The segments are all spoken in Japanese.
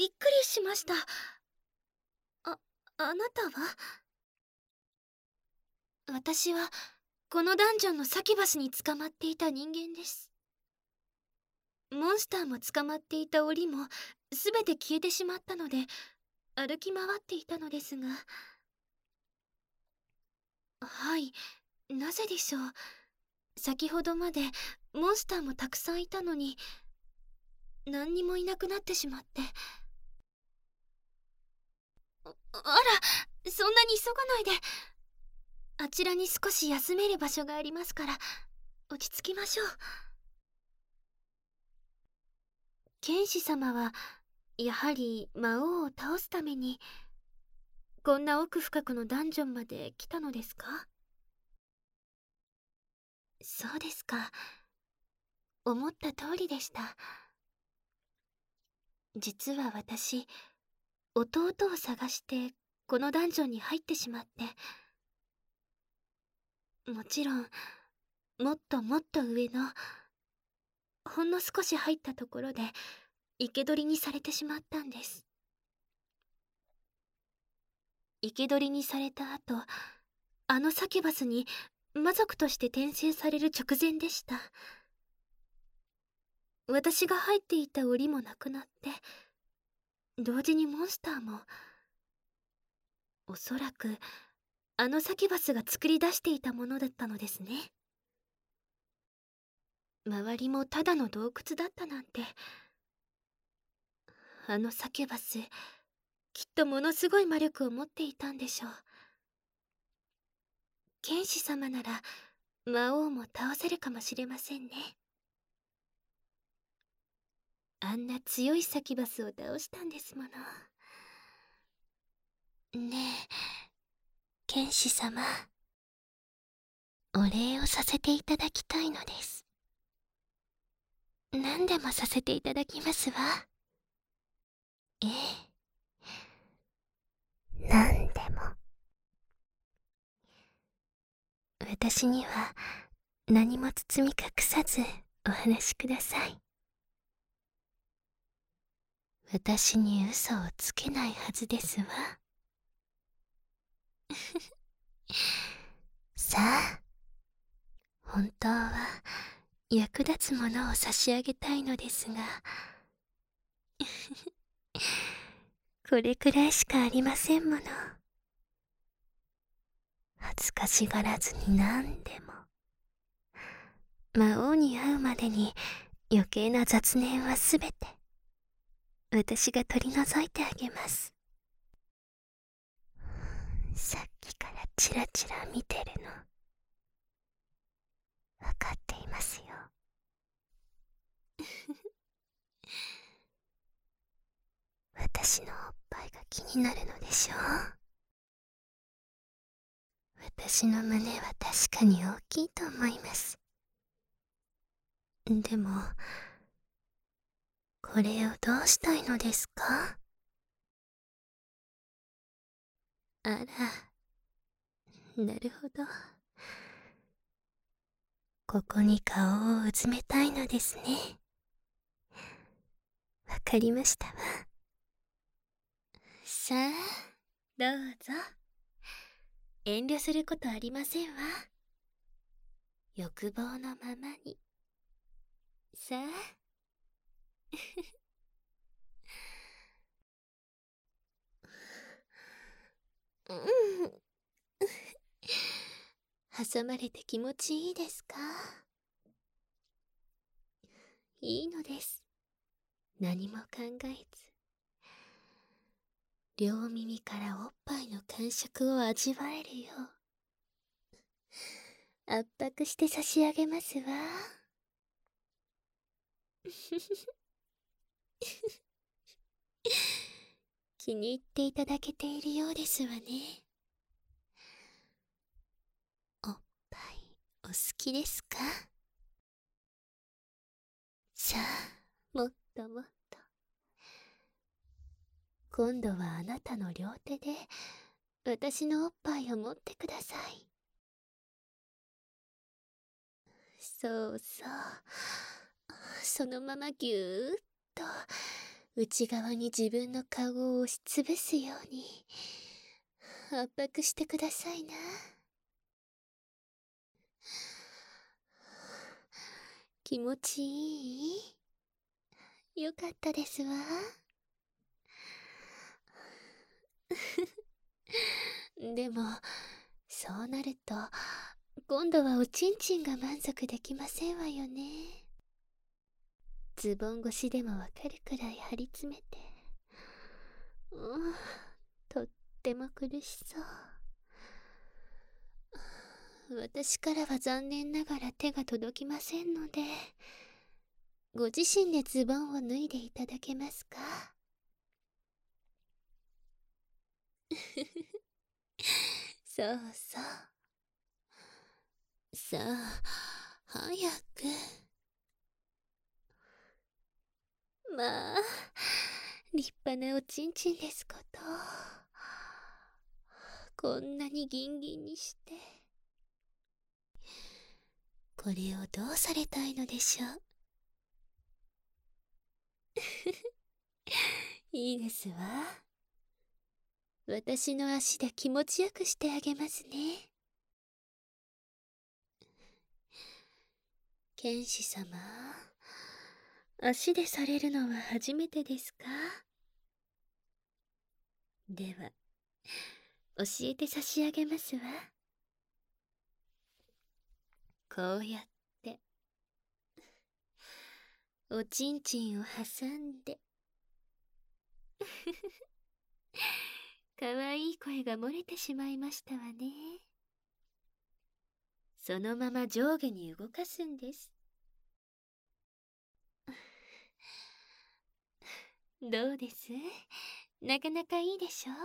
びっくりしました。あなたは？私はこのダンジョンのサキュバスに捕まっていた人間です。モンスターも捕まっていた檻も全て消えてしまったので歩き回っていたのですが。はい、なぜでしょう。先ほどまでモンスターもたくさんいたのに何にもいなくなってしまって。あら、そんなに急がないで。あちらに少し休める場所がありますから落ち着きましょう。剣士様はやはり魔王を倒すためにこんな奥深くのダンジョンまで来たのですか？そうですか。思った通りでした。実は私、弟を探してこのダンジョンに入ってしまって、もちろんもっともっと上のほんの少し入ったところで生け捕りにされてしまったんです。生け捕りにされた後、あのサキュバスに魔族として転生される直前でした。私が入っていた檻もなくなって、同時にモンスターも。おそらくあのサキュバスが作り出していたものだったのですね。周りもただの洞窟だったなんて。あのサキュバス、きっとものすごい魔力を持っていたんでしょう。剣士様なら魔王も倒せるかもしれませんね。あんな強いサキュバスを倒したんですもの。ねえ、剣士様、お礼をさせていただきたいのです。何でもさせていただきますわ。ええ、何でも。私には何も包み隠さずお話しください。私に嘘をつけないはずですわ。さあ、本当は役立つものを差し上げたいのですがこれくらいしかありませんもの。恥ずかしがらずに何でも。魔王に会うまでに余計な雑念はすべて私が取り除いてあげます。さっきからチラチラ見てるの分かっていますよ。私のおっぱいが気になるのでしょう。私の胸は確かに大きいと思います。でもこれをどうしたいのですか？あら、なるほど。ここに顔をうずめたいのですね。わかりましたわ。さあ、どうぞ。遠慮することありませんわ。欲望のままに。さあ。うん。挟まれて気持ちいいですか？いいのです。何も考えず。両耳からおっぱいの感触を味わえるよう圧迫して差し上げますわ。気に入っていただけているようですわね。おっぱいお好きですか？さあ、もっともっと。今度はあなたの両手で私のおっぱいを持ってください。そうそう、そのままぎゅーっと内側に自分の顔を押しつぶすように圧迫してくださいな。気持ちいい？よかったですわ。でも、そうなると、今度はおちんちんが満足できませんわよね。ズボン越しでもわかるくらい張り詰めて。とっても苦しそう。私からは残念ながら手が届きませんので、ご自身でズボンを脱いでいただけますか？そうそう。さあ、早く。まあ、立派なおちんちんですこと。こんなにギンギンにして。これをどうされたいのでしょう。いいですわ。私の足で気持ちよくしてあげますね。剣士様、足でされるのは初めてですか？では、教えて差し上げますわ。こうやって、おちんちんを挟んで。かわいい声が漏れてしまいましたわね。そのまま上下に動かすんです。どうです？なかなかいいでしょ？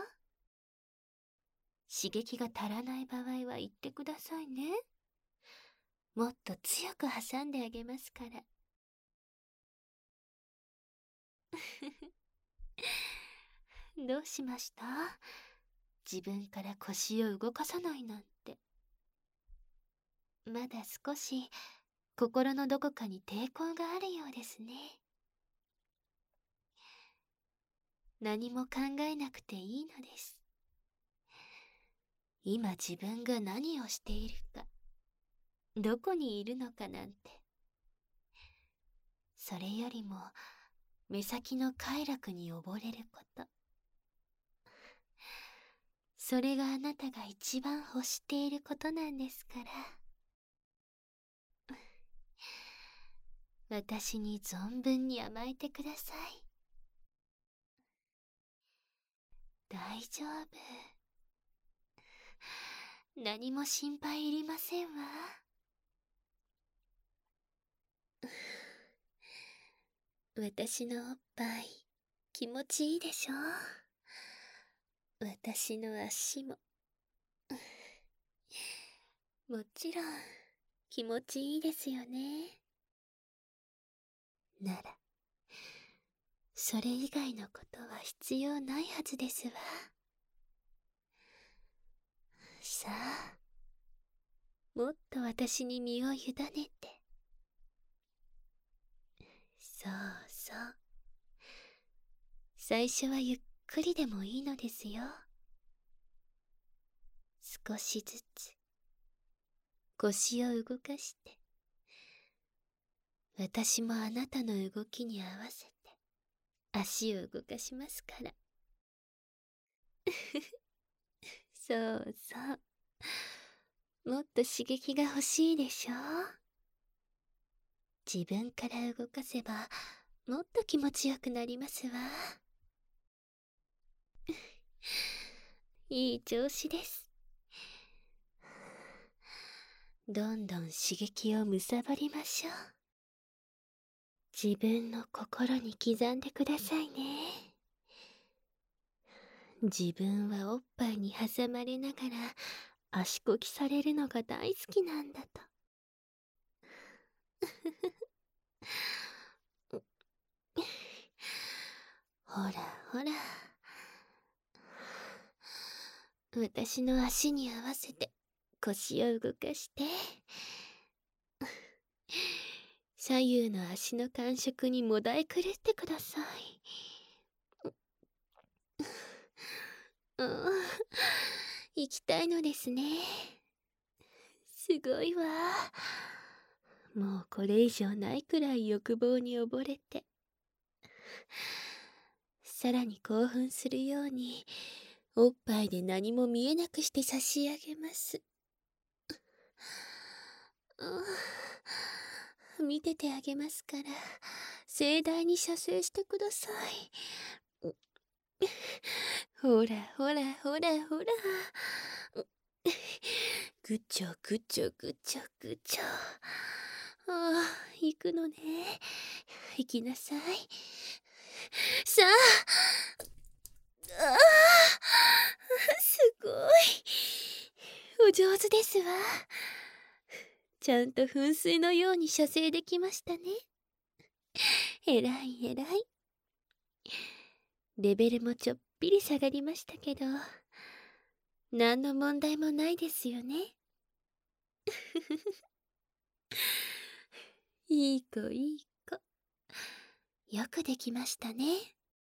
刺激が足らない場合は言ってくださいね。もっと強く挟んであげますから。どうしました？自分から腰を動かさないなんて。まだ少し心のどこかに抵抗があるようですね。何も考えなくていいのです。今自分が何をしているか、どこにいるのかなんて。それよりも目先の快楽に溺れること、それがあなたが一番欲していることなんですから。私に存分に甘えてください。大丈夫。何も心配いりませんわ。私のおっぱい気持ちいいでしょ？私の足ももちろん気持ちいいですよね。ならそれ以外のことは必要ないはずですわ。さあ、もっと私に身を委ねて。そうそう。最初はゆっくりでもいいのですよ。少しずつ腰を動かして、私もあなたの動きに合わせて足を動かしますから。そうそう。もっと刺激が欲しいでしょ？自分から動かせばもっと気持ちよくなりますわ。いい調子です。どんどん刺激を貪りましょう。自分の心に刻んでくださいね。自分はおっぱいに挟まれながら足こきされるのが大好きなんだと。ほらほら、私の足に合わせて腰を動かして。左右の足の感触にもだえ狂ってください。 うん、行きたいのですね。すごいわ。もうこれ以上ないくらい欲望に溺れて、さらに興奮するようにおっぱいで何も見えなくして差し上げます。見ててあげますから、盛大に射精してください。ほらほらほらほら。ぐちょぐちょぐちょぐちょ。ああ、行くのね。行きなさい。さあ。ああ、すごい。お上手ですわ。ちゃんと噴水のように射精できましたね。えらいえらい。レベルもちょっぴり下がりましたけど、何の問題もないですよね。いい子いい子。よくできましたね。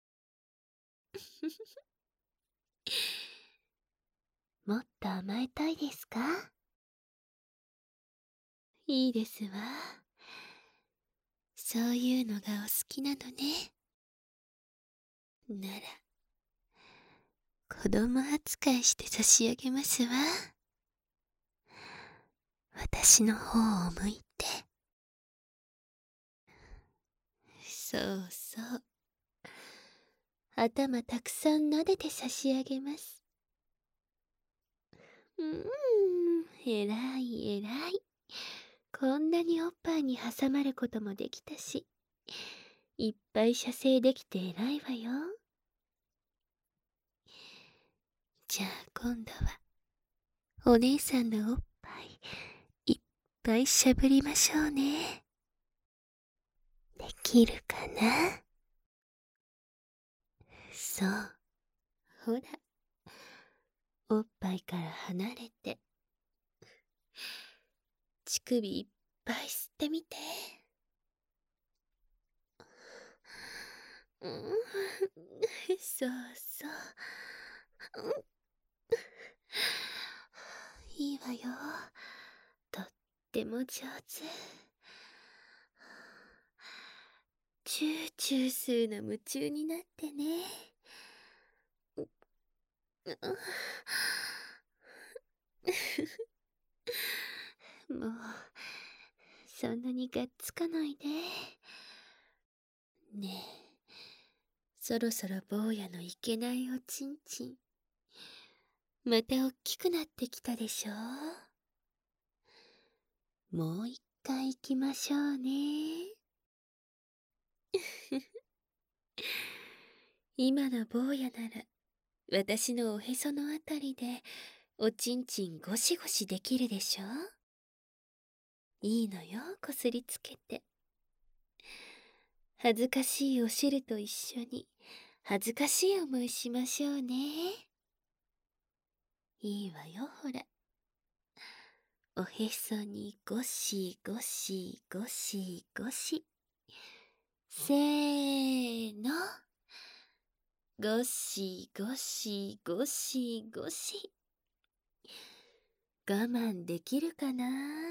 もっと甘えたいですか？いいですわ。そういうのがお好きなのね。なら、子供扱いして差し上げますわ。私の方を向いて。そうそう。頭たくさん撫でて差し上げます。えらいえらい。こんなにおっぱいに挟まることもできたし、いっぱい射精できてえらいわよ。じゃあ今度は、お姉さんのおっぱい、いっぱいしゃぶりましょうね。できるかな？そう。ほら。おっぱいから離れて。乳首いっぱい吸ってみて。そうそう。いいわよ。とっても上手。チューチュー吸うの夢中になってね。もう、そんなにがっつかないで。ねえ、そろそろ坊やのいけないおちんちん。またおっきくなってきたでしょ。もう一回行きましょうね。今の坊やなら、私のおへそのあたりで、おちんちんゴシゴシできるでしょ。いいのよ、こすりつけて。恥ずかしいお汁と一緒に、恥ずかしい思いしましょうね。いいわよ、ほら。おへそにゴシゴシゴシゴシ。せーの。ゴシゴシゴシゴシ。我慢できるかな？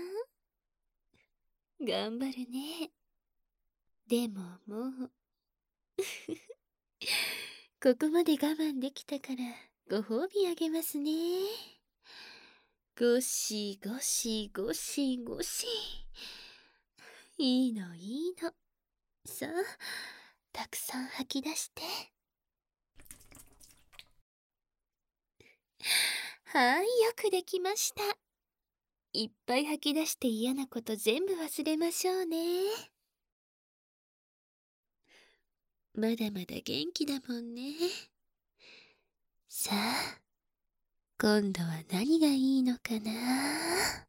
頑張るね。でももうここまで我慢できたからご褒美あげますね。ゴシゴシゴシゴシ。いいのいいの。さあ、たくさん吐き出して。はい、よくできました。いっぱい吐き出して嫌なこと全部忘れましょうね。まだまだ元気だもんね。さあ、今度は何がいいのかな？